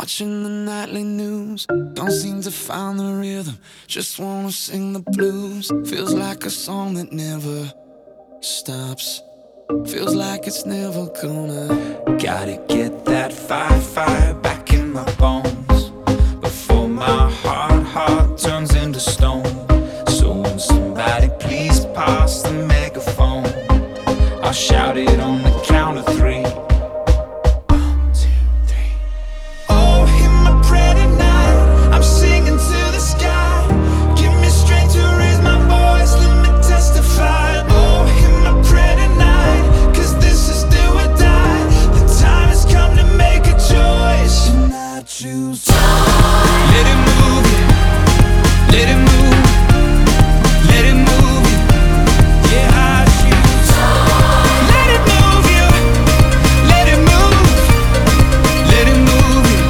watching the nightly news. Don't seem to find the rhythm, just wanna sing the blues. Feels like a song that never stops. Feels like it's never gonna. Gotta get that fire back in my bones before my heart turns into stone. So when somebody please pass the megaphone, I'll shout it on the count of three. 1, 2, 3. Oh, in my prayer tonight, I'm singing to the sky. Give me strength to raise my voice, let me testify. Oh, in my prayer tonight, 'cause this is do or die. The time has come to make a choice, and I choose. Let it move you, let it move, let it move you. Yeah, I choose. Let it move you, let it move, let it move you.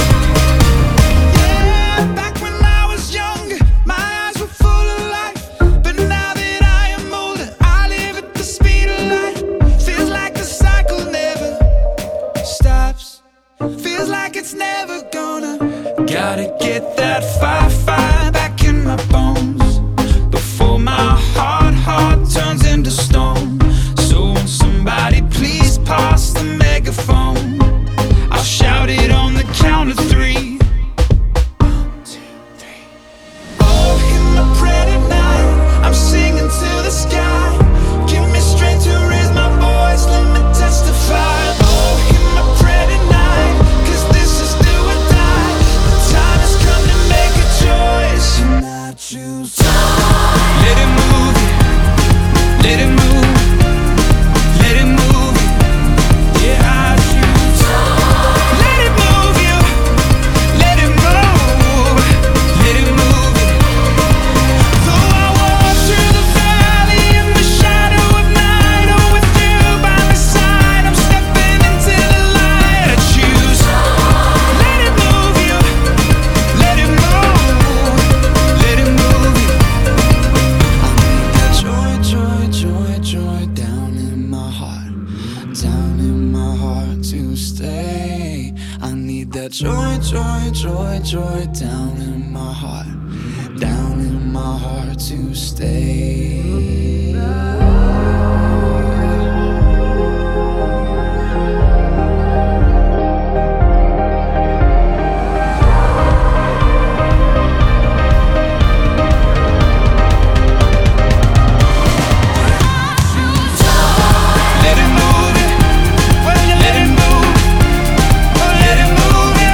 Yeah, back when I was younger, my eyes were full of life. But now that I am older, I live at the speed of light. Feels like the cycle never stops. Feels like it's never gonna. Gotta get that fire back in my bones before my heart turns into stone. So when somebody please pass the megaphone, I'll shout it on the count of three. 1, 2, 3. Oh, in my prayer tonight, I'm singing to the sky. Give me strength to raise my voice, let me testify. Oh, in my prayer tonight, 'cause this is do or die. The time has come to make a choice, and I choose. Let it move you, let it move, let it move you. Yeah, I choose. Let it move you, let it move, let it move you. Though I walk through the valley in the shadow of night, oh, with you by my side, I'm stepping into the light. I choose. Let it move you, let it move, let it move you. Joy down in my heart to stay. I need that joy down in my heart to stay. Let it move you, let it move, let it move you.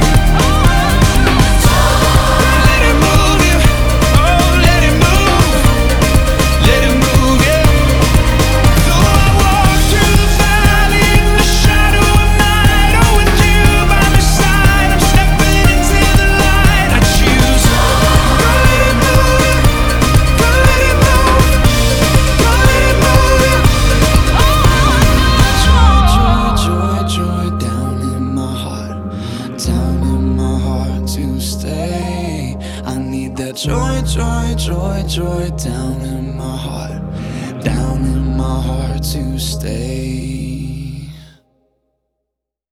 Let it move you, oh, let it move, let it move you. Though I walk through the valley in the shadow of night, oh, with you by my side, I'm stepping into the light. I choose. Go let it move you, go let it move, go let it move you. Joy down in my heart to stay. I need that joy down in my heart to stay.